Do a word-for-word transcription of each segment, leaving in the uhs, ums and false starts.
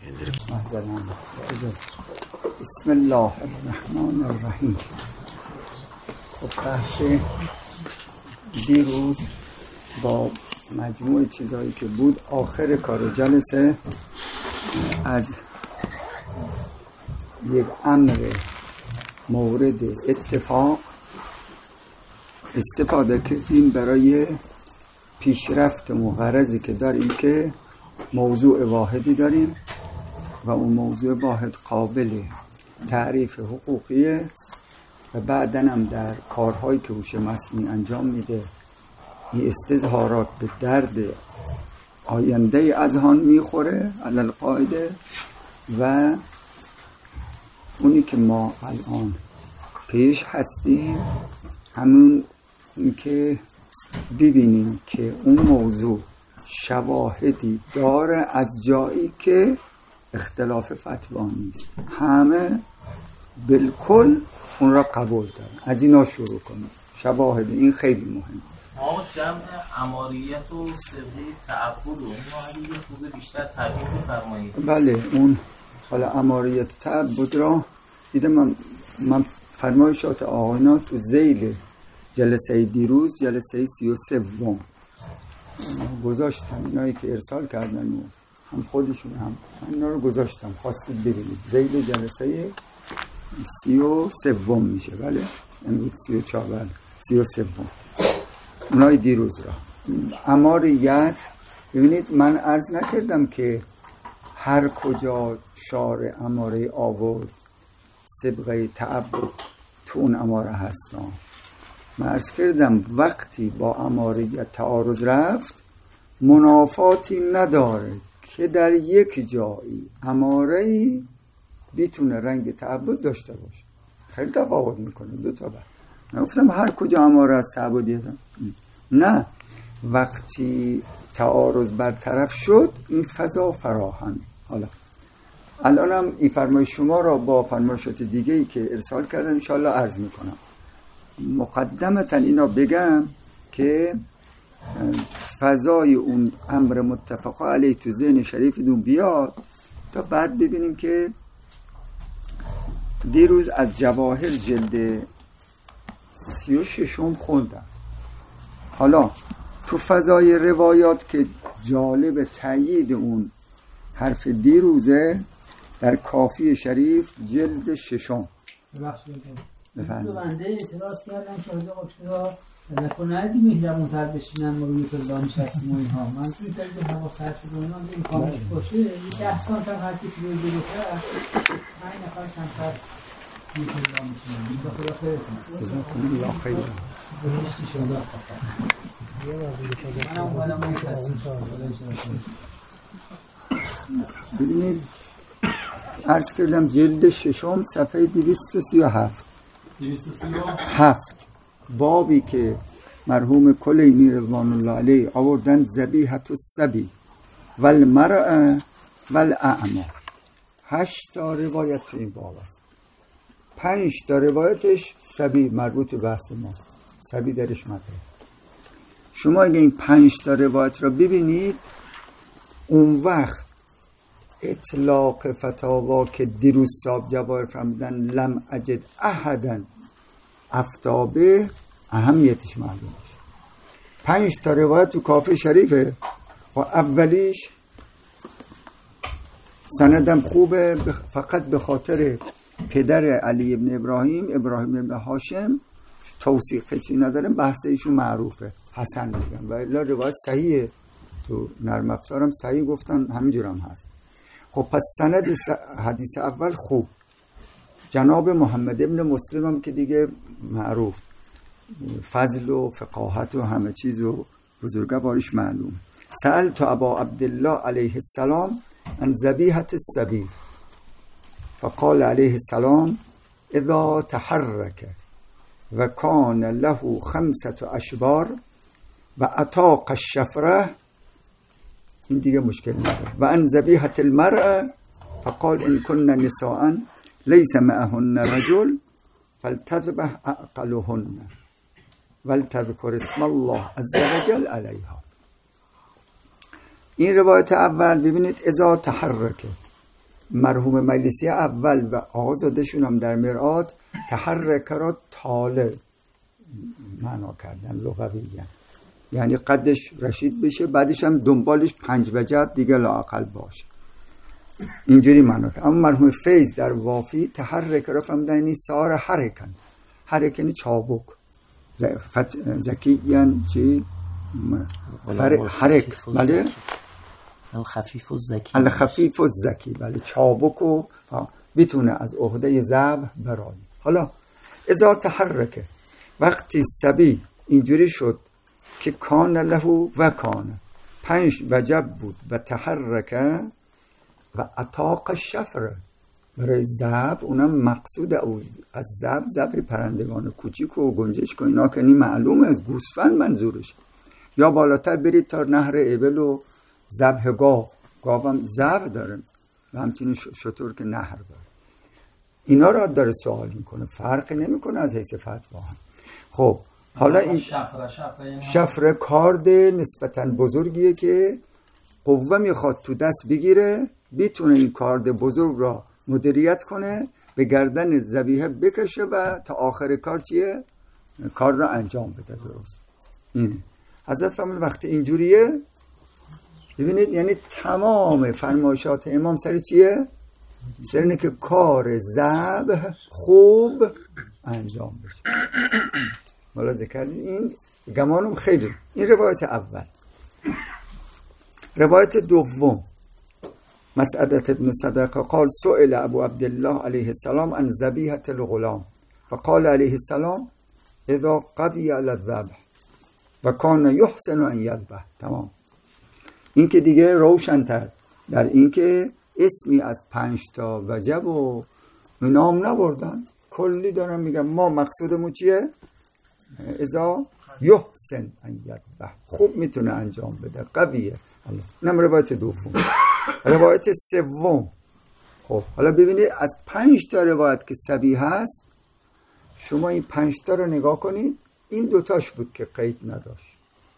بسم الله الرحمن الرحیم. خب بحث دیروز با مجموع چیزایی که بود آخر کار جلسه از یک امر مورد اتفاق استفاده کردیم برای پیشرفت و غرضی که داریم که موضوع واحدی داریم و اون موضوع واحد قابل تعریف حقوقیه و بعداً هم در کارهایی که هوش مصنوعی انجام میده این استظهارات به درد آینده اذهان میخوره علل قاعده و اونی که ما الان پیش هستیم همون این که ببینیم که اون موضوع شواهدی داره از جایی که اختلاف فتوا نیست، همه بالکل اون را قبول دارن. از اینا شروع کنیم. شواهد این خیلی مهمه. ما جمع اماریت و سبه تعبد و اون یه خوبه بیشتر تعبیر بفرمایید. بله اون حالا اماریت و تعبد را دیدم من, من فرمایشات آقاینا تو ذیل جلسه دیروز جلسه سی و سوم گذاشتم، اینایی که ارسال کردن و هم خودشون هم اینا رو گذاشتم خواستید ببینید. ذیل جلسه سی و سوم میشه. بله امروز سی و چهار. بله سی و سوم اونای دیروز را اماریت. ببینید من عرض نکردم که هر کجا شارع اماره آورد سبقه تعبد تو اون اماره هستن. من عرض کردم وقتی با اماریت تعارض رفت منافاتی نداره که در یک جایی اماره‌ای بیتونه رنگ تعبد داشته باشه. خیلی تفاوت میکنه دو تا. بعد من گفتم هر کجا اماره از تعبدیت نه، وقتی تعارض برطرف شد این فضا فراهم. حالا الانم این فرمایش شما را با فرمایشات دیگه‌ای که ارسال کردن ان شاء الله عرض میکنم. مقدمتا اینا بگم که فضای اون امر متفق علیه تو ذهن شریفتون بیاد تا بعد ببینیم که دیروز از جواهر جلد سی و ششم خوندم. حالا تو فضای روایات که جالب تایید اون حرف دیروزه در کافی شریف جلد ششم. بفرمایید. دو بنده اعتراض کردن که حالا وقتا نکنه ندی مهرمون تر بشینن ما روی فلان نشستیم و اینها. من توی تایی هوا سرد شد و اینا این کامش باشه یه ده سال تا هر کسی روی جلوتر پنج نفر کمتر روی فلان میشینن. این خدا خیرتون جزاکم الله خیر. بهشتی شما من هم بالا ما یک هستیم. ببینید عرض کردم جلد ششم صفحه دویست و سی و هفت هفت بابی که مرحوم کلینی رضوان الله علیه آوردن ذبیحة الصبی والمرأة والاعمى. هشت تا روایت تو این باب است. پنج تا روایتش صبی مربوط به بحث ماست. صبی درش مطرح. شما اگه این پنج تا روایت را ببینید اون وقت اطلاق فتاوا که دیروز صاحب جواهر فرمودن لم اجد احدا افتابه اهمیتش معلوم میشه. پنج تا روایت تو کافی شریفه و اولیش سندم خوبه فقط به خاطر پدر علی ابن ابراهیم ابراهیم ابن هاشم توثیق چی ندارم، بحث ایشون معروفه حسن میگن و الا روایت صحیحه. تو نرم افزارم صحیح گفتن همینجور هم هست. خب پس سند حدیث اول خوب جناب محمد ابن مسلم هم که دیگه معروف فضل و فقاهت و همه چیز و بزرگواریش معلوم. سألت ابا عبدالله علیه السلام عن ذبیحة الصبی فقال علیه السلام اذا تحرک و کان له خمسة اشبار و اطاق الشفره. این دیگه مشکل نداره. و ان ذبیحة المرأة فقال ان كن نساء ليس معهن رجل فلتذبح عقلهن ولتذكر اسم الله عز وجل علیها. این روایت اول ببینید اذا تحرکه مرحوم مجلسی اول و آقازادشون هم در مرآت تحرک را طالع معنا کردن لغویاً، یعنی قدش رشید بشه، بعدش هم دنبالش پنج وجب دیگه لااقل باشه، اینجوری معنا کرد. اما مرحوم فیض در وافی تحرک را فهمیدن یعنی سار حرکن، حرکن یعنی چابک، زکی یعنی چی؟ حرک، بله، الخفیف و زکی، الخفیف و زکی، بله، چابک و بتونه از عهده ذبح برای. حالا اذا تحرکه، وقتی صبی اینجوری شد که کان له و کان، پنج وجب بود و تحرکه و اطاق شفر برای ذبح، اونم مقصود از ذبح ذبح پرندگان کوچیک و گنجشک و اینا که این معلومه از گوسفند منظورش. یا بالاتر برید تا نهر ابل و ذبح گاو، گاو هم ذبح داره و همچنین شتر که نهر داره. اینا را داره سوال میکنه، فرق نمیکنه از حیث فتوا هم. خب حالا این شفره شفره شفره کارد نسبتاً بزرگیه که قوه میخواد تو دست بگیره، بتونه این کارد بزرگ را مدیریت کنه، به گردن ذبیحه بکشه و تا آخر کار چیه؟ کار را انجام بده. درست اینه. حضرت فرمود وقتی اینجوریه، ببینید یعنی تمام فرمایشات امام سر چیه؟ سر اینه که کار ذبح خوب انجام بشه. حالا ذکر این گمانم خیلی. این روایت اول. روایت دوم، مسعدة ابن صدقه قال سئل ابو عبدالله علیه السلام عن ذبیحة الغلام فقال علیه السلام اذا قوی علی الذبح و کان یحسن ان یذبح. تمام. این که دیگه روشن‌تر در این که اسمی از پنج تا وجب و نام نبردن، کلی دارم میگم ما مقصودمون چیه؟ اذا یحسن ان یذبح، خوب میتونه انجام بده، قویه. اینم روایت دوم. روایت سوم، خب حالا ببینید از پنج تا روایت که صحیح هست، شما این پنج تا رو نگاه کنید، این دوتاش بود که قید نداشت.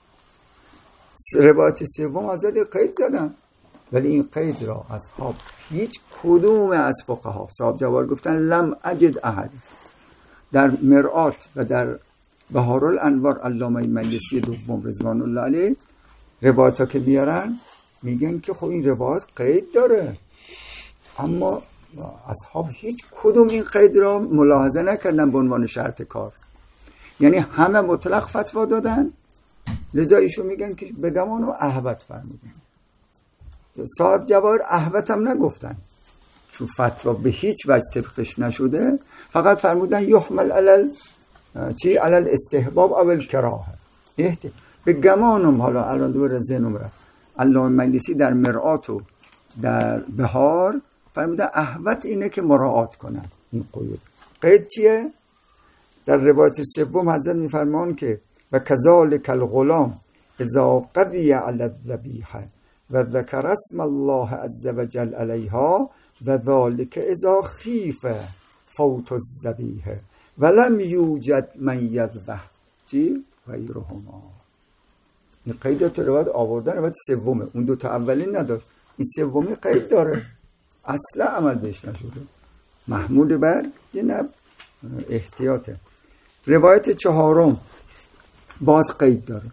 روایت سوم حضرت قید زدن، ولی این قید را اصحاب هیچ کدوم از فقها صاحب جوار گفتن لم اجد احد. در مرآت و در بهارالانوار علامه مجلسی دوم رضوان الله علیه روایت ها که میارن میگن که خب این روایت قید داره، اما اصحاب هیچ کدوم این قید را ملاحظه نکردن به عنوان شرط کار، یعنی همه مطلق فتوا دادن، لذا ایشون میگن که به گمان و احوت فرمودن. صاحب جواهر احوت هم نگفتن، چون فتوا به هیچ وجه طبقش نشده، فقط فرمودن یحمل علل چی علل استحباب اول کراهه. به گمانم حالا الان دوباره ذهنم رفت، علامه مجلسی در مرآت و در بهار فرمودن احوت اینه که مراعات کنن این قید. قید چیه؟ در روایت سوم حضرت میفرمان که و کذالک الغلام اذا قوی علی الذبیحه و ذکر اسم الله عز وجل علیها و ذالک اذا خیف فوت الذبیحه ولم یوجد من یذبح چی؟ غیرهما. این قیدات روایت آوردن روایت سومه، اون دو تا اولین نداشت، این سومی قید داره، اصلا عمل بهش نشده، محمود بر جنب احتیاطه. روایت چهارم باز قید داره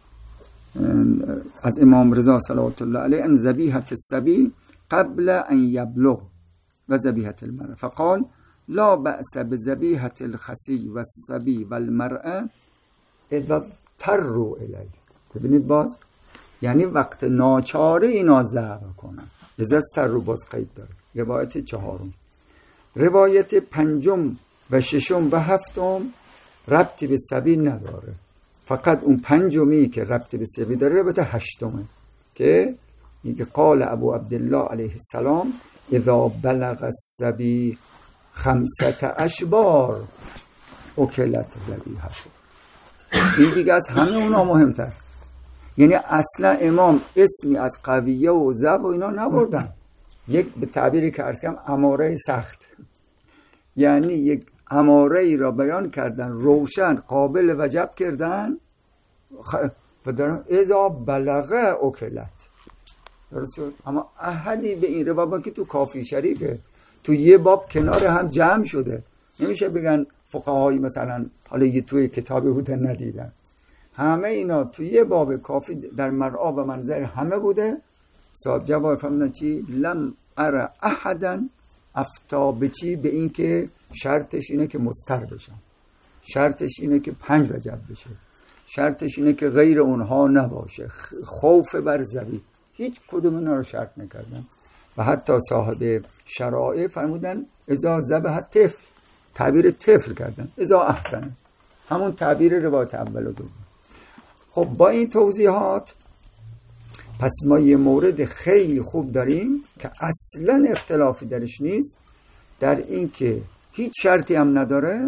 از امام رضا صلوات الله علیه ان ذبیحة الصبی قبل ان یبلغ و ذبیحة المرأة فقال لا بأس بذبیحة الخصی و الصبی و المرأة اذا اضطروا الیه. ببینید باز یعنی وقت ناچاره اینا ذبح کنن، اذا اضطروا باز قید داره. روایت چهارم. روایت پنجم و ششم و هفتم ربطی به صبی نداره، فقط اون پنجمی که ربطی به صبی داره روایت هشتمه که میگه قال ابو عبدالله علیه السلام اذا بلغ الصبی خمسة اشبار اکلت ذبیحه. این دیگه از همه اونا مهمتر، یعنی اصلا امام اسمی از قویه و ذبح و اینا نبردن، یک به تعبیری که عرض کردم اماره سخت، یعنی یک اماره ای را بیان کردن روشن قابل وجب کردن و دارن اذا بلغه اکلت، درست شد؟ اما احدی به این روابط که تو کافی شریفه تو یه باب کنار هم جمع شده، نمیشه بگن فقهای مثلا حالا یه توی کتابی بوده ندیدن، همه اینا تو یه باب کافی در مرعا و منظر همه بوده. صاحب جواب فرمودن چی؟ لم ار احدا افتا به چی؟ به این که شرطش اینه که مستر بشن، شرطش اینه که پنج رجب بشه، شرطش اینه که غیر اونها نباشه، خوف بر زبی، هیچ کدوم اینا رو شرط نکردن. و حتی صاحب شرائع فرمودن اذا ذبح طفل، تعبیر طفل کردن، اذا احسن، همون تعبیر روایت اول و دوم. خب با این توضیحات پس ما یه مورد خیلی خوب داریم که اصلا اختلافی درش نیست، در این که هیچ شرطی هم نداره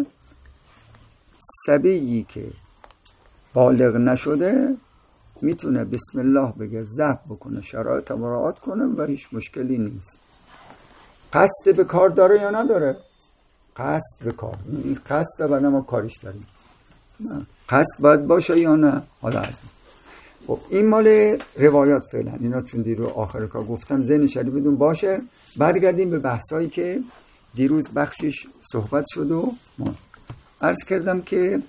صبیی که بالغ نشده میتونه بسم الله بگه، ذبح بکنه، شرایط مراعات کنه و هیچ مشکلی نیست. قصد به کار داره یا نداره؟ قصد به کار، این قصد بعد ما کاریش داریم، نه. قصد باید باشه یا نه؟ حالا از خب این مال روایات فعلا، اینا چون دیرو آخر کار گفتم ذهن شریف بدون باشه. برگردیم به بحثایی که دیروز بخشش صحبت شد و ما عرض کردم که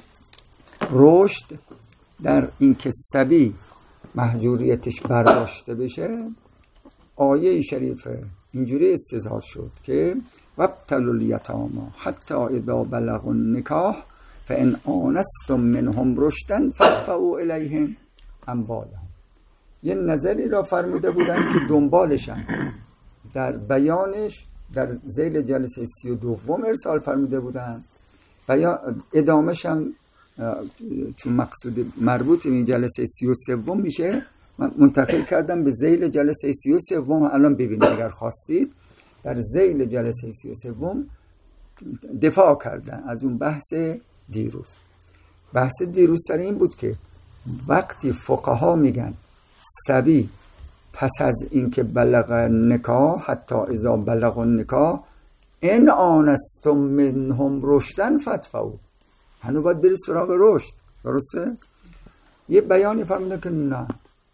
رشد در این که صبی محجوریتش برداشته بشه، آیه شریفه اینجوری استظهار شد که وابتلوا الیتامی حتی اذا بلغوا النکاح فان آنستم منهم رشدا فادفعوا الیهم اموالهم. یه نظری را فرموده بودن که دنبالشن، در بیانش در ذیل جلسه سی و دوم ارسال فرموده بودن، بیان ادامش هم چون مقصود مربوط به جلسه سی و سوم میشه من منتقل کردم به ذیل جلسه سی و سوم. الان ببینید اگر خواستید در ذیل جلسه سی و سوم دفاع کردن از اون بحث دیروز. بحث دیروز سر این بود که وقتی فقها میگن صبی پس از اینکه بلغ نکاح حتی اذا بلغ النکاح ان آنستم منهم رشدا فادفعوا، هنوز باید بری سراغ رشد، درسته؟ یه بیانی فرموده که نه،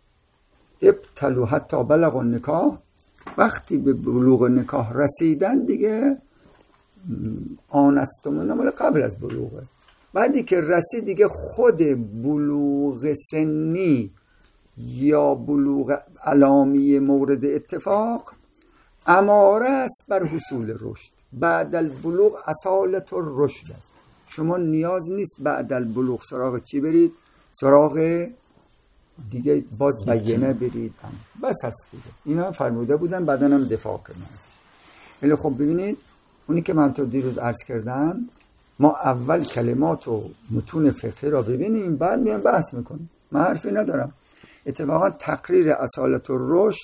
ابتلوا حتی بلغ النکاح، وقتی به بلوغ نکاح رسیدن دیگه آنستم منهم قبل از بلوغه، بعدی که رسید دیگه خود بلوغ سنی یا بلوغ علامی مورد اتفاق اماره است بر حصول رشد. بعد البلوغ اصالت الرشد است، شما نیاز نیست بعد البلوغ سراغ چی برید؟ سراغ دیگه باز بیانه برید، بس هست دیگه. اینا فرموده بودن، بعدا هم دفاع کردن. ولی خب ببینید اونی که من تو دیروز عرض کردم، ما اول کلمات و متون فقهی را ببینیم بعد میان بحث میکنیم. من حرفی ندارم. اتفاقا تقریر اصالت الرشد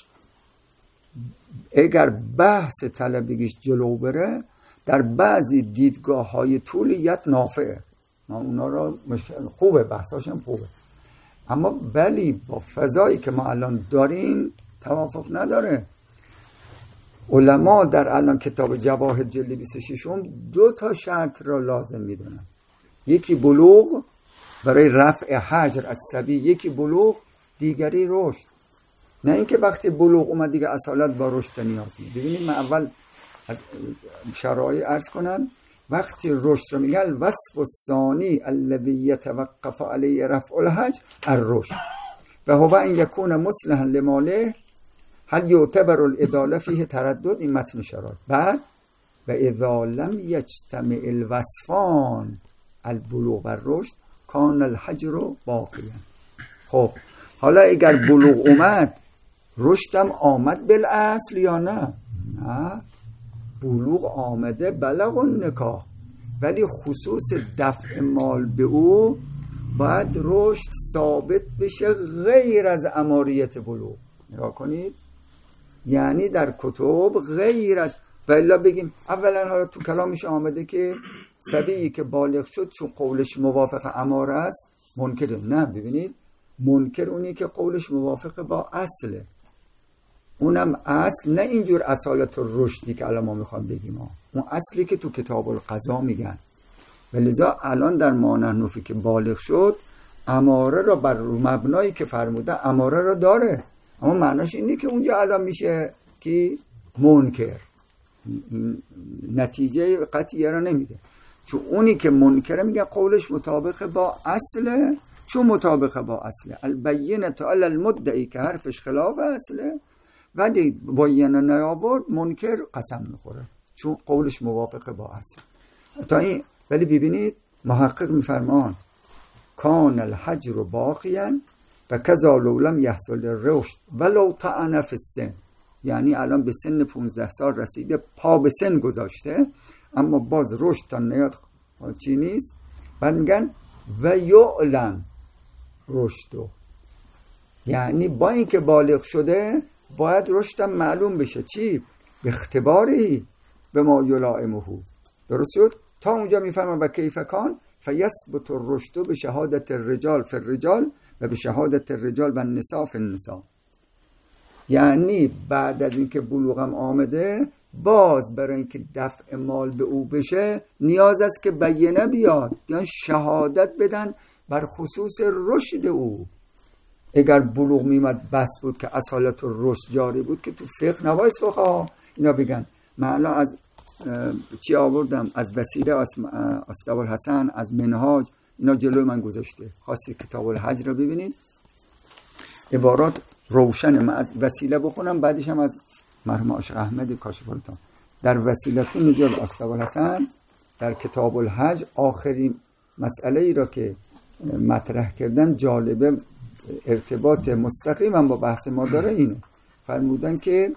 اگر بحث طلبگیش جلو بره در بعضی دیدگاه های طولیت نافعه، اونا را خوبه، بحثاشم خوبه، اما ولی با فضایی که ما الان داریم توافق نداره. علما در الان کتاب جواهر جلد بیست و شش دو تا شرط را لازم میدونن، یکی بلوغ برای رفع حجر از صبی، یکی بلوغ، دیگری رشد. نه اینکه وقتی بلوغ اومد دیگه اصالت با رشد نیاز نیست. ببینید من اول از شرایع عرض کنم. وقتی رشد رو میگن وصف الثانی الذی یتوقف علیه رفع الحجر الرشد و هو ان یکون مصلحا لماله هل یعتبر الاداله فیه تردد. این متن شرایط. بعد و اذا لم یجتمع الوصفان البلوغ و الرشد کان الحجر باقیا. خب حالا اگر بلوغ اومد رشدم آمد بالاصل یا نه؟ نه، بلوغ آمده بلغ النکاح، ولی خصوص دفع مال به او باید رشد ثابت بشه غیر از اماریت بلوغ. نگاه کنید، یعنی در کتب غیر از ولی بگیم اولا حالا تو کلامش آمده که صبیی که بالغ شد چون قولش موافق اماره است منکر. نه، ببینید منکر اونی که قولش موافق با اصله، اونم اصل نه اینجور اصالت رشدی که الان ما میخوام بگیم ها. اون اصلی که تو کتاب القضا میگن. ولذا الان در ما نحنو که بالغ شد اماره را بر مبنایی که فرموده اماره را داره، اما معناش اینه که اونجا الان میشه که منکر، این نتیجه قطعیه را نمیده، چون اونی که منکره میگه قولش مطابق با اصله. چون مطابق با اصله، البینه علی المدعی که حرفش خلاف اصله، ولی بینه نیاورد منکر قسم میخوره چون قولش موافق با اصل. تا این ولی ببینید محقق میفرمان کان الحجر باقیا و کذا لو لم یحصل الرشد ولو طعن فی السن، یعنی الان به سن پونزده سال رسیده، پا به سن گذاشته اما باز رشد تا نیاد چی نیست. بعد میگن و یعلم رشدو، یعنی با اینکه بالغ شده باید رشدم معلوم بشه. چی؟ به اختباری به ما یلائمه. درست شد؟ تا اونجا میفرمان و کیف کان فیثبت الرشد به شهادت الرجال فی الرجال و به شهادت الرجال و النساء فی النساء، یعنی بعد از اینکه بلوغم آمده باز برای اینکه دفع مال به او بشه نیاز است که بینه بیاد، یعنی شهادت بدن بر خصوص رشد او. اگر بلوغ میمد بس بود که اصالت الرشد جاری بود که تو فقه نباید فقها اینا بگن. من الان از چی آوردم؟ از وسیله اسداب الحسن، از منهاج، اینا جلوی من گذاشته. خواستی کتاب الحج رو ببینید، عبارات روشنه. من از وسیله بخونم بعدش هم از مرحوم عاشق احمد کاشف الغطا. در وسیلتون نجال اسداب الحسن در کتاب الحج آخرین مسئله ای را که مطرح کردن جالبه، ارتباط مستقیم هم با بحث ما داره. اینه فرمودن که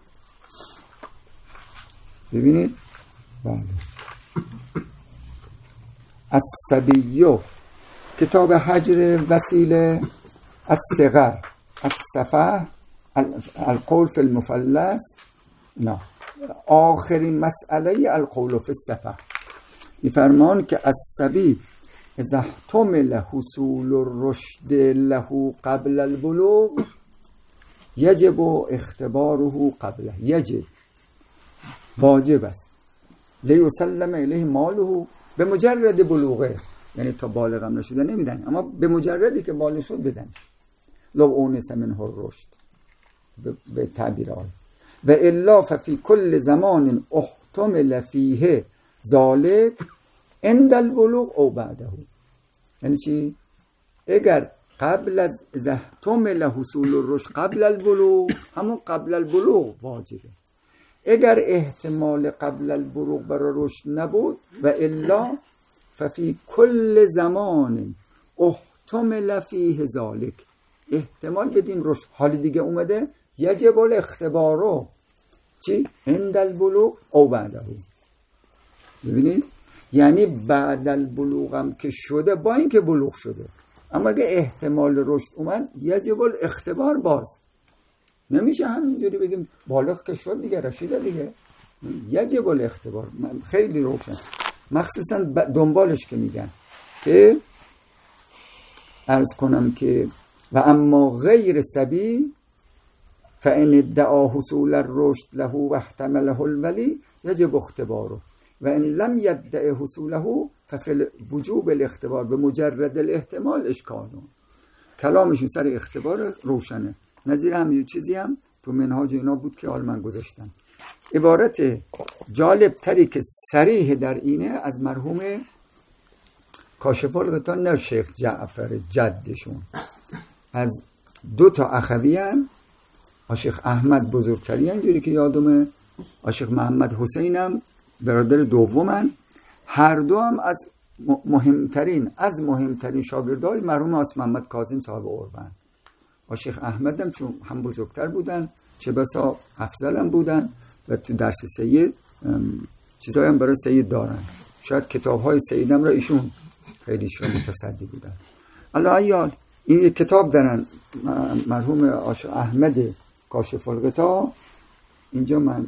ببینید بله الصبیو کتاب حجر وسیله، الصغر، السفه، القول فی المفلس، نه آخرین مسئله القول فی السفه. میفرمان که الصبی اذا احتمل حصول الرشد له قبل البلوغ یجب اختباره قبله، یجب واجب است، لیسلم الیه ماله به مجرد بلوغه، یعنی تا بالغ هم نشده نمیدن، اما به مجردی که بالغ شد بدنش. لو اونس منه الرشد به تعبیر آن و الا ففی کل زمان احتمل فیه ذالک عند البلوغ او بعده. یعنی چی؟ اگر قبل از احتمل حصول الرشد قبل البلوغ، همون قبل البلوغ واجبه. اگر احتمال قبل البلوغ برای رشد نبود و الا ففی کل زمان احتمل فیه ذالک، احتمال بدیم رشد حالی دیگه اومده، یجب الاختبارو چی؟ عند البلوغ او بعده. ببینید یعنی بعد البلوغ هم که شده با اینکه بلوغ شده، اما اگه احتمال رشد اومد یجب الاختبار. باز نمیشه همینجوری بگیم بالغ که شد دیگه رشیده دیگه، یجب الاختبار. من خیلی روشن، مخصوصا دنبالش که میگن که عرض کنم که و اما غیر صبی فان ادعا حصول الرشد له و احتمله الولی یجب اختباره و ان لم يدعي حصوله ففي وجوب الاختبار به مجرد الاحتمال اشکال. کلامشون سر اختبار روشنه. نظیر همین چیزی هم تو منهاج اینا بود که حال من گذاشتم. عبارت جالب تری که صریح در اینه از مرحوم کاشف الغطا، نه شیخ جعفر جدشون، از دو تا اخوی هم، عاشق احمد بزرگتری اینجوری که یادمه، عاشق محمد حسین هم برادر دومن، هر دو هم از مهمترین از مهمترین شاگردای مرحوم عاصم محمد کاظم صاحب اوربند. عاشق احمد هم چون هم بزرگتر بودن چه بسا افضل هم بودن و تو درس سید چیزایی هم برای سید دارن. شاید کتاب های سید هم را ایشون خیلی شون متصدی بودن. الله ایال این یک کتاب دارن مرحوم عاشق احمد کاشف الغطا. اینجا من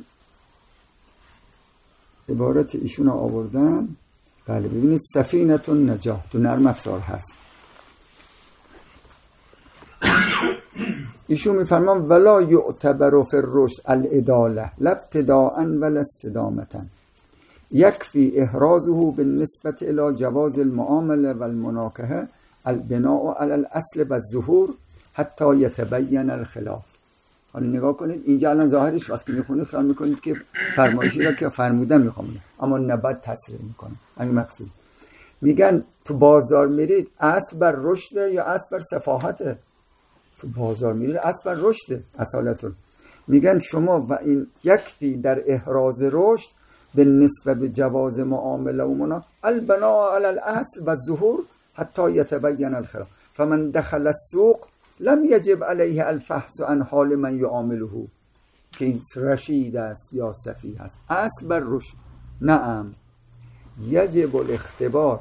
عبارت ایشون رو آوردم. بله ببینید سفینه النجاح تو نرم افزار هست. ایشون میفرمان ولا یعتبر فی الرشد العداله لا ابتداء ولا استدامه یکفی احرازه بالنسبه الى جواز المعامله والمناکحه البناء على الاصل والظهور حتی یتبین الخلاف. حالا نگاه کنید اینجا الان ظاهرش وقتی میخونید خیال میکنید که فرمایشی را که فرمودن میخوام، اما نباید تصریح میکنه. همین مقصود. میگن تو بازار میرید اصل بر رشد یا اصل بر سفاهته؟ تو بازار میرید اصل بر رشد اصالتون. میگن شما و این یکفی در احراز رشد به نسبت به جواز معامله و منا البناء علی الاصل و ظهور حتی یتبین الخلاف فمن دخل السوق لم یجب علیه الفحص عن حال من یعامله که این رشید است یا سفیه است. اصل بر رشد. نعم یجب الاختبار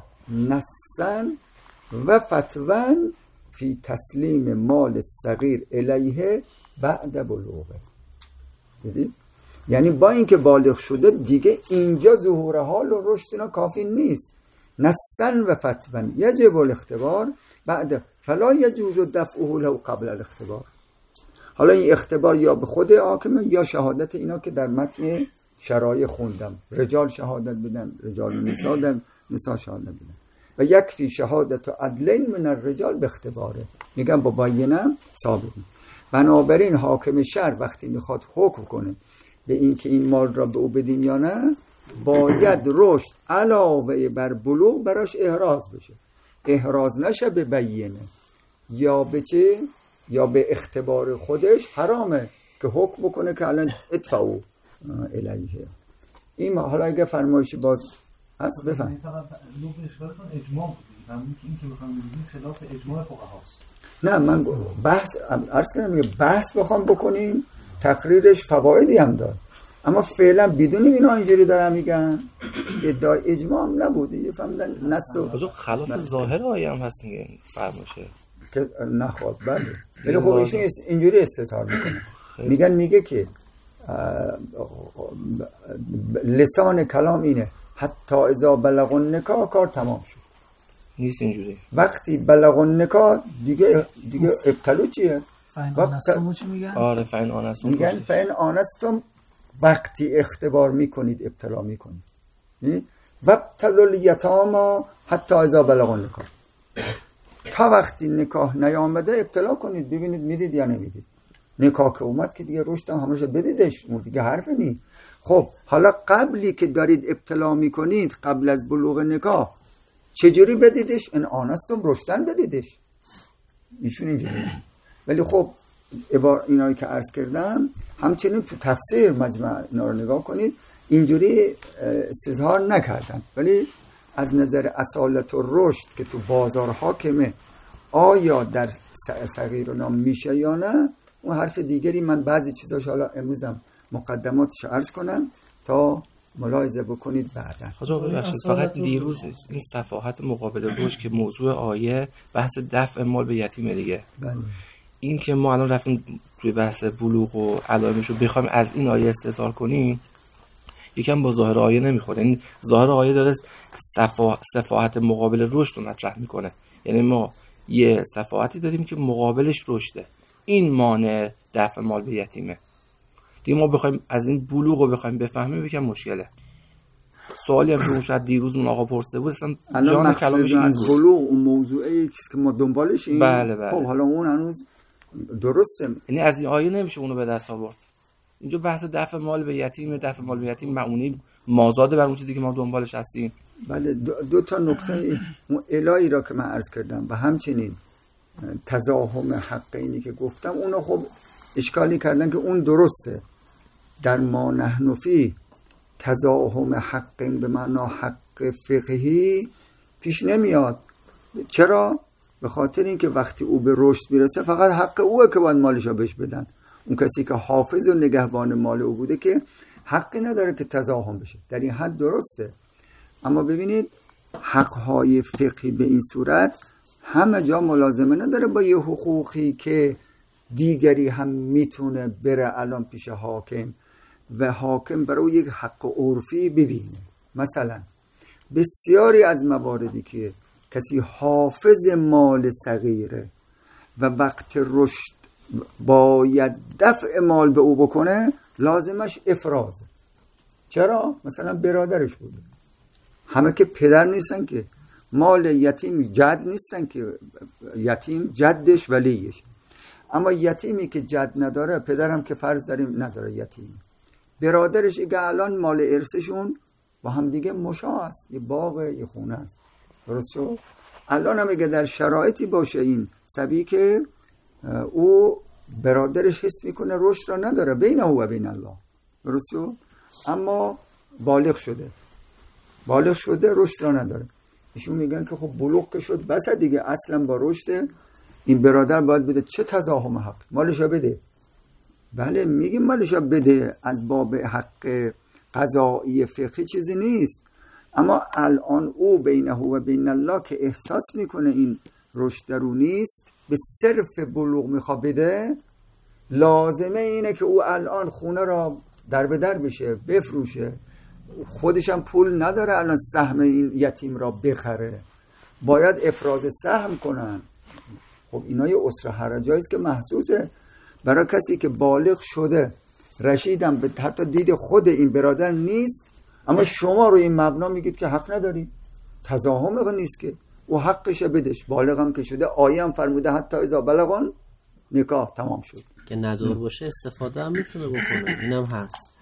نصا و فتوا فی تسلیم مال صغیر الیه بعد بلوغه. دیدید؟ یعنی با اینکه بالغ شده دیگه اینجا ظهور حال و رشد اینا کافی نیست. نصا و فتوا یجب الاختبار بعد فلا یجوز دفعه له قبل الاختبار. حالا این اختبار یا به خود حاکمه یا شهادت اینا که در متن شرایع خوندم، رجال شهادت بدن، رجال و نساء در نساء شهادت بدن و یکفی شهادت و عدلین من الرجال به اختباره. میگن با باینه ثابت. بنابراین حاکم شهر وقتی میخواد حکم کنه به این که این مال را به او بدیم یا نه، باید رشد علاوه بر بلوغ براش احراز بشه. احراز نشه به بیینه یا به چه؟ یا به اختبار خودش حرامه که حکم بکنه که الان ادفعوا الیه. این حالا اگه فرمایشی باز هست بفهم. فقط لوب اشکالتون اجماع بودید همین که این که بخوام بگیم خلاف اجماع فقهاست. نه من بحث عرض کردم میگه بحث بخوام بکنیم تقریرش فوایدی هم داره، اما فعلا بدون اینا اینجوری دارم میگن ادعای اجماع هم نبوده. یه فهمیدن نسو بازو خلاف ظاهر آیه هم هست میگه فرماشه که نخواد. بله ولی خب ایشون اینجوری استظهار میکنه، میگن میگه که لسان کلام اینه حتی اذا بلغ النکاح کار تمام شد. نیست اینجوری. وقتی بلغ النکاح دیگه دیگه ابتلو چیه؟ فین آنستم چی میگن؟ آره فین آنستم میگن فین آنستم وقتی اختبار میکنید ابتلا میکنید. و ابتلوا الیتاما حتی اذا بلغ النکاح، تا وقتی نکاح نیامده ابتلا کنید ببینید میدید یا نمیدید. نکاح که اومد که دیگه رشد هم همش بدیدش، اون دیگه حرف نی. خب حالا قبلی که دارید ابتلا میکنید قبل از بلوغ نکاح چجوری بدیدش؟ ان آنستم رشدن بدیدش. ایشون اینجوری. ولی خب اینایی که عرض کردم همچنین تو تفسیر مجمع اینا رو نگاه کنید اینجوری استظهار نکردن، ولی از نظر اصالت و رشد که تو بازار حاکمه آیا در صغیر نام میشه یا نه، اون حرف دیگری. من بعضی چیزاش حالا امروزم مقدماتش عرض کنم تا ملاحظه بکنید بعدا. حاجا ببخشید فقط دیروز این صفاحت مقابل رشد که موضوع آیه بحث دفع مال به یتیم دیگه. بله. این که ما الان رفتیم توی بحث بلوغ و علائمش رو بخوایم از این آیه استثار کنیم یکم با ظاهر آیه نمیخوره. این ظاهر آیه داره صفا... صفاحت مقابل رشد رو مطرح میکنه، یعنی ما یه صفاحتی داریم که مقابلش رشده، این مانع دفع مال به یتیمه. دیگه ما بخوایم از این بلوغ رو بخوایم بفهمیم یکم مشکله. سوالی هم که اون شاید دیروز اون آقا پرسیده بود اصلا جان کلامش این بود. بلوغ اون موضوعی که ما دنبالشیم. بله بله. خب حالا اون هنوز درسته، یعنی از این آیه نمیشه اونو به دست آورد. اینجا بحث دفع مال به یتیم، دفع مال به یتیم معونی مازاده بر اون چیزی که ما دنبالش هستیم. بله دو, دو تا نکته اون الهی را که من عرض کردم و همچنین تزاحم حقینی که گفتم اونو خب اشکالی کردن که اون درسته. در ما نحن فی تزاحم حقین به معنا حق فقهی پیش نمیاد. چرا؟ به خاطر اینکه وقتی او به رشد میرسه فقط حق اوه که باید مالشو بهش بدن. اون کسی که حافظ و نگهبان مال او بوده که حقی نداره که تزاحم بشه. در این حد درسته، اما ببینید حقهای فقهی به این صورت همه جا ملازمه نداره با یه حقوقی که دیگری هم میتونه بره الان پیش حاکم و حاکم برای یک حق عرفی ببینه. مثلا بسیاری از مواردی که کسی حافظ مال صغیره و وقت رشد باید دفع مال به او بکنه لازمش افرازه. چرا؟ مثلا برادرش بوده، همه که پدر نیستن که مال یتیم جد نیستن که یتیم جدش ولیش. اما یتیمی که جد نداره، پدرم که فرض داریم نداره یتیم، برادرش اگه الان مال ارثشون با هم دیگه مشاع است، یه باغ یه خونه است، درست شد؟ الان هم اگه در شرایطی باشه این صبی که او برادرش حس میکنه رشد را نداره بین او و بین الله، درست شد؟ اما بالغ شده بالغ شده رشد را نداره، ایشون میگن که خب بلوغ که شد بس دیگه، اصلا با رشد این برادر باید بده، چه تزاحم حق، مالشا بده. بله میگیم مالشا بده، از باب حق قضایی فقهی چیزی نیست، اما الان او بینه و بین الله که احساس میکنه این رشد درو نیست، به صرف بلوغ میخواد بده، لازمه اینه که او الان خونه را در به در بشه، بفروشه، خودش هم پول نداره الان سهم این یتیم را بخره، باید افراز سهم کنن. خب اینا یه اسره حرجاییست که محسوسه برای کسی که بالغ شده، رشیدم به حتی دید خود این برادر نیست، اما شما رو این مبنا میگید که حق نداری، تزاحم نیست که او حقش بدش، بالغ هم که شده، آیه هم فرموده حتی اذا بلغن نکاح تمام شد، که ندار باشه استفاده هم میتونه بکنه، اینم هست.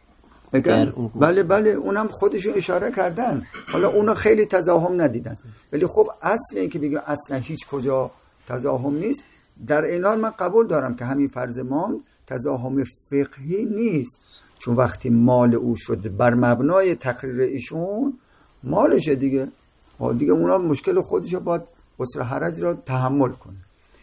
بله بله اونم خودشون اشاره کردن، حالا اونا خیلی تزاحم ندیدن، ولی خب اصل این که بگیم اصلا هیچ کجا تزاحم نیست، در این حال من قبول دارم که همین فرض ما تزاحم فقهی نیست، چون وقتی مال او شد بر مبنای تقریر ایشون مالشه دیگه، دیگه اونا مشکل خودشو باید اسره حرج را تحمل کنه.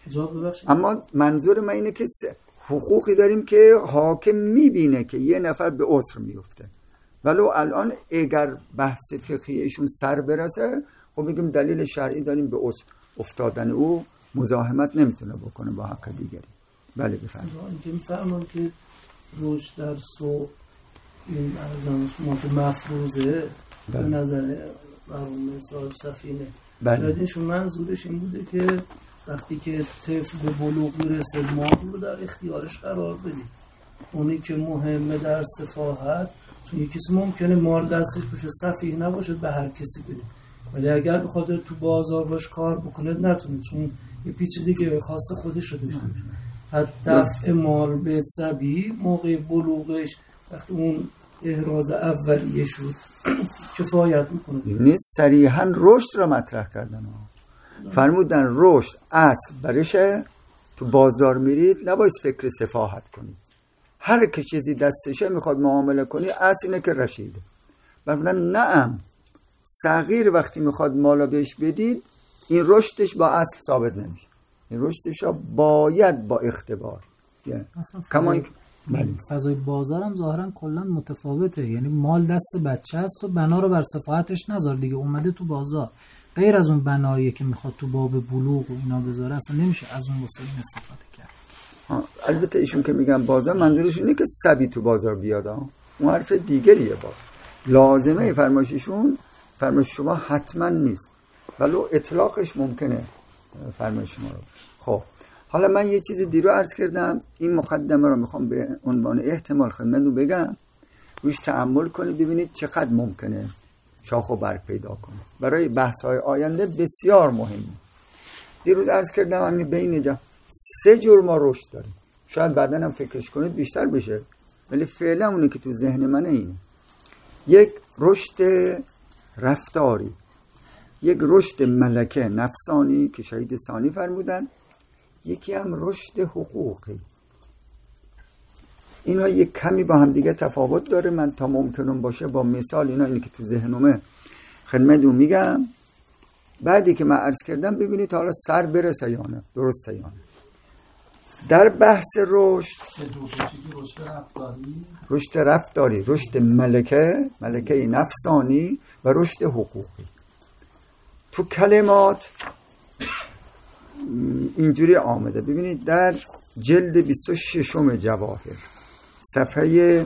اما منظور من اینه که حقوقی داریم که حاکم میبینه که یه نفر به عسر میفته، ولو الان اگر بحث فقهیشون سر برسه، خب میگیم دلیل شرعی داریم به عسر افتادن او مزاحمت نمیتونه بکنه با حق دیگری. بله بفرمایید. اینکه میفهمم که رشد در سو این ارزان ماده مفروضه به نظر مرحوم صاحب سفینه، شاید اینشون منظورش این بوده که وقتی که طفل به بلوغ میرسه مال رو در اختیارش قرار بدید، اونی که مهمه در سفاهت، چون یکی کسی ممکنه مال دستش باشه سفیه نباشه به هر کسی بده، ولی اگر بخواد تو بازار باش کار بکنه نتونه، چون یه پیچیدگی خاص خودش رو داشته باشه. حتی دفع مال به صبی موقع بلوغش وقتی اون احراز اولیه شد کفایت میکنه. نیست صریحاً رشد را مطرح کردن، فرمودن رشد اصل برشه، تو بازار میرید نباید فکر سفاهت کنید، هر که چیزی دستشه میخواد معامله کنی، اصل اینه که رشیده. فرمودن نعم، صغیر وقتی میخواد مالا بهش بدید این رشدش با اصل ثابت نمیشه، این رشدش باید با اختبار، یعنی فضای, فضای بازار هم ظاهرا کلا متفاوته، یعنی مال دست بچه است و بنا رو بر سفاهتش نذار دیگه، اومده تو بازار، غیر از اون بناییه که میخواد تو باب بلوغ و اینا بذاره اصلا نمیشه از اون واسه این استفاده کرد. البته ایشون که میگن بازار منظورش اینه که سبی تو بازار بیاد، اون حرف دیگریه، باز لازمه فرمایششون فرمایش شما حتما نیست، ولو اطلاقش ممکنه فرمایش شما رو. خب حالا من یه چیز دیرو عرض کردم، این مقدمه رو میخوام به عنوان احتمال خدمتتون بگم، روش تأمل کنید ببینید چقدر ممکنه شاخ و برگ پیدا کنه، برای بحث‌های آینده بسیار مهمه. دیروز عرض کردم همین بین جا سه جور ما رشد داریم، شاید بعداً هم فکرش کنید بیشتر بشه، ولی فعلا اونه که تو ذهن منه اینه. یک رشد رفتاری، یک رشد ملکه نفسانی که شهید ثانی فرمودن، یکی هم رشد حقوقی. اینا یک کمی با هم دیگه تفاوت داره، من تا ممکنون باشه با مثال اینا اینه که تو ذهنمه خدمتتون میگم، بعدی که من عرض کردم ببینید حالا سر برسه یا نه، درسته یا نه. در بحث رشد، رشد رفتاری، رشد ملکه، ملکه نفسانی و رشد حقوقی، تو کلمات اینجوری آمده. ببینید در جلد بیست و شش جواهر صفحه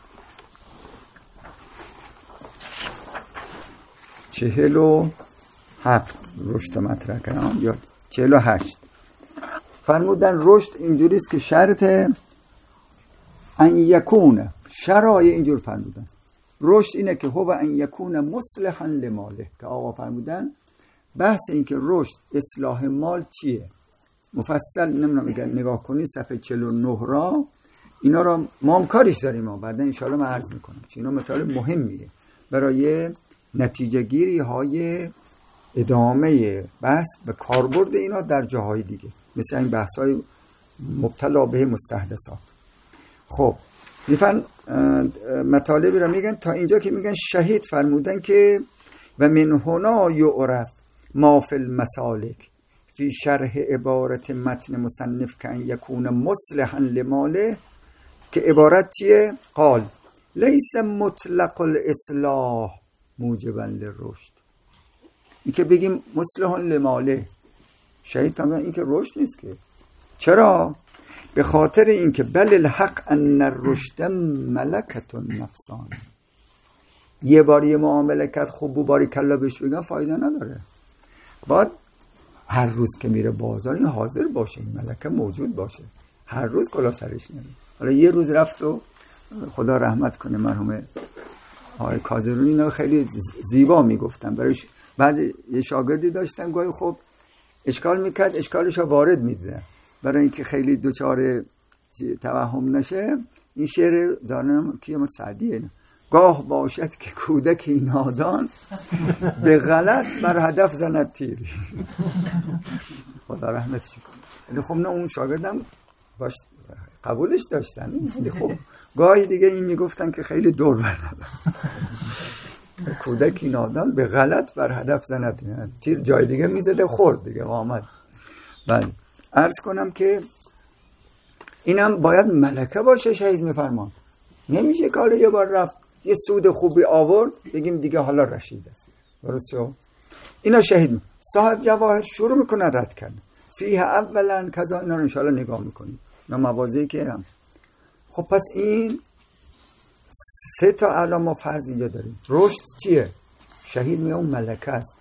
چهل و هفت رشد مطرح کنم یا چهل و هشت فرمودن رشد اینجوری است که شرط ان یکونه، شرایط اینجور فرمودن رشد اینه که هو ان یکونه مصلحا لماله، که آقا فرمودن بحث این که رشد اصلاح مال چیه؟ مفصل نمیدونم اگر نگاه کنی صفحه چهل و نه را، اینا را ما هم کارش داریم، ما بعدا انشاءالله من عرض میکنم چون اینا مطالب مهمیه برای نتیجه گیری های ادامه بحث و کاربرد اینا در جاهای دیگه، مثل این بحث های مبتلا به مستحدثات. خب میفن مطالبی را میگن تا اینجا که میگن شهید فرمودن که و من هنا یعرف ما فی المسالک فی شرح عبارت متن مصنف که ان یکون مصلحا لماله، که عبارت چیه؟ قال لیس مطلق الاصلاح موجبا للرشد. این که بگیم مصلحا لماله، شهید فرمودن این که رشد نیست. که چرا؟ به خاطر اینکه بل الحق ان الرشد ملکت نفسانی، یه بار یه معامله کرد خوب و باری کلا بهش بگن فایده نداره، باید هر روز که میره بازار این حاضر باشه، این ملکه موجود باشه، هر روز کلا سرش نمیره. حالا یه روز رفت و خدا رحمت کنه مرحوم آقای کازرونی اینا خیلی زیبا میگفتن، برایش بعضی یه شاگردی داشتن گاهی خب اشکال میکرد، اشکالش رو وارد میده برای اینکه خیلی دوچار توهم نشه. این شعر دارم که امام سعدیه، گاه باشد که کودکی نادان به غلط بر هدف زند تیر. خدا رحمتش کنه. خب نه اون شاگردم باش قبولش داشتن، خب گاهی دیگه این میگفتن که خیلی دور برد کودکی نادان به غلط بر هدف زند تیر، جای دیگه میزده خورد دیگه آمد. بله عرض کنم که اینم باید ملکه باشه. شهید میفرمان نمیشه که حالا یه بار رفت یه سود خوبی آورد بگیم دیگه حالا رشید است. درسته؟ اینا شهید صاحب جواهر شروع میکنه رد کردن فیه اولا کذا، اینا رو انشاءالله نگاه میکنیم اینا موازی که هم. خب پس این سه تا علامه ما فرض اینجا داریم. رشد چیه؟ شهید میگه اون ملکه است،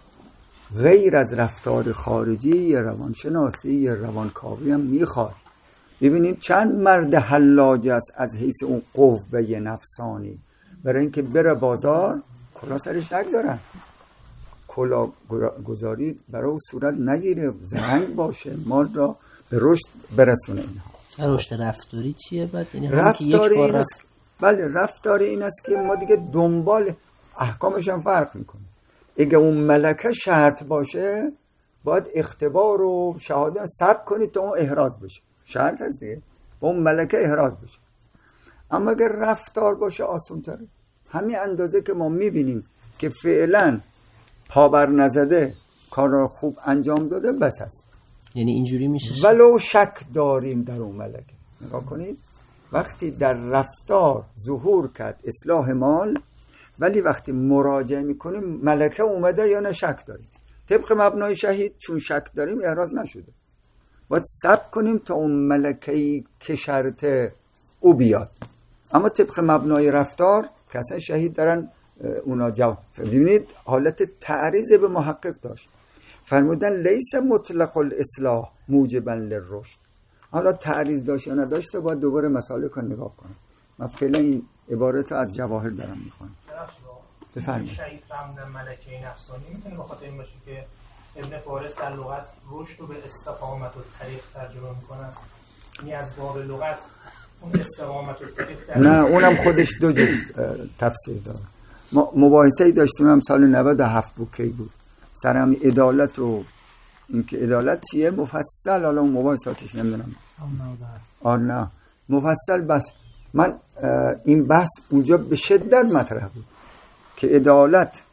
غیر از رفتار خارجی یه روانشناسی یه روانکاوی هم میخواد. ببینیم چند مرد حلاج است از حیث اون قوه نفسانی، برای اینکه بره بازار کلا سرش نگذارن، کلا گذاری برای اون صورت نگیره، زرنگ باشه، مال را به رشد برسونه. اینها رشد رفتاری چیه بعد؟ یعنی رفتاری این است، بله رفتاری این است که ما دیگه دنبال احکامش هم فرق میکنه. اگه اون ملکه شرط باشه باید اختبار و شهادت ثبت کنید تا اون احراز بشه، شرط هست دیگه، با اون ملکه احراز بشه. اما اگر رفتار باشه آسان تره. همین اندازه که ما میبینیم که فعلا پابر نزده کار خوب انجام داده بس هست، یعنی اینجوری میشه ولو شک داریم در اون ملکه. نگاه کنید وقتی در رفتار ظهور کرد اصلاح مال، ولی وقتی مراجعه میکنیم ملکه اومده یا نه شک داریم. طبق مبنای شهید چون شک داریم احراز نشده، باید صبر کنیم تا اون ملکه‌ای که شرط او بیاد. اما طبق مبنای رفتار که اصلا شهید دارن اونا جواب. ببینید حالت تعریض به محقق داشت، فرمودن لیس مطلق الاصلاح موجبا للرشد. حالا تعریض داشت یا نداشته باید دوباره مسالک رو نگاه کنم. من فعلا این عبارت از جواهر دارم میخوام. بفرمایید. شهید فرمودن ملکه نفسانی میتونه به خاطر این باشه که ابن فارس در لغت رشد رو به استقامت و طریق ترجمه میکنن، یعنی از باب لغت اون استقامت و طریق. نه اونم خودش دو جز تفسیر داره. ما مباحثه‌ای داشتیم هم سال نود و هفت بود کی بود سر هم عدالت و اینکه عدالت چیه مفصل، حالا اون مباحثاتش نمیدونم آره نه مفصل. بس من این بحث اونجا به شدت مطرح بود که عدالت